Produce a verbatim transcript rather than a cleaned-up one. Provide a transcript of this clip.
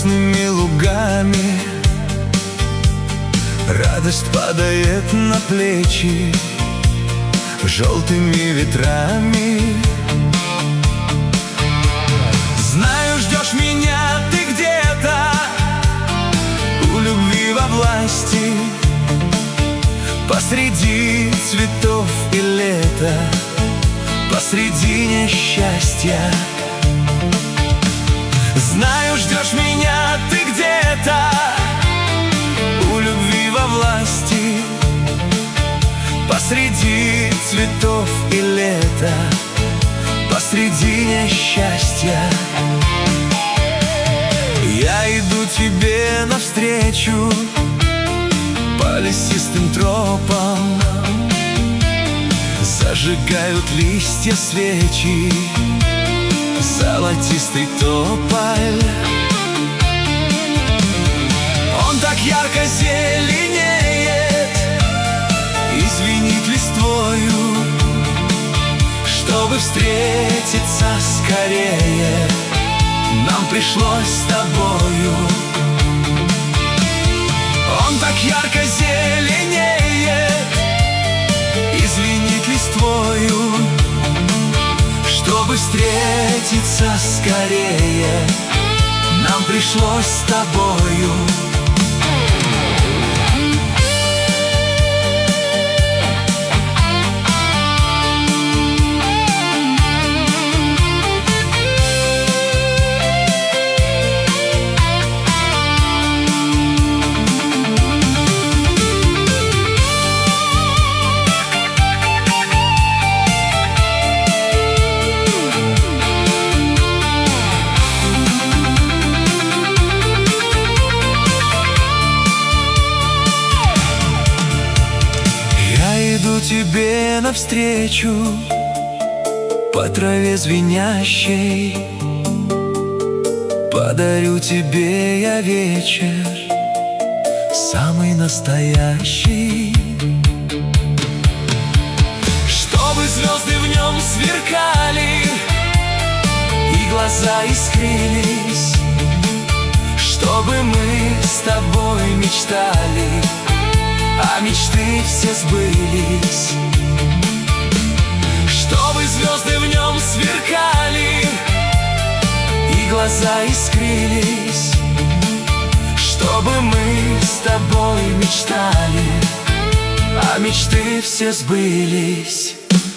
красными лугами. Радость падает на плечи желтыми ветрами. Знаю, ждешь меня ты где-то у любви во власти, посреди цветов и лета, посредине счастья. Знаю, ждешь меня ты где-то у любви во власти, посреди цветов и лета, посредине счастья. Я иду тебе навстречу по лесистым тропам. Зажигают листья свечи, золотистый тополь. Он так ярко зеленеет и звенит листвою. Чтобы встретиться скорее, нам пришлось с тобою. Он так ярко зеленеет и звенит листвою. Чтобы встретиться скорее, нам пришлось с тобою. Иду тебе навстречу по траве звенящей. Подарю тебе я вечер самый настоящий. Чтобы звезды в нем сверкали и глаза искрились. Чтобы мы с тобой мечтали, а мечты все сбылись. Чтобы звезды в нем сверкали и глаза искрились. Чтобы мы с тобой мечтали, а мечты все сбылись.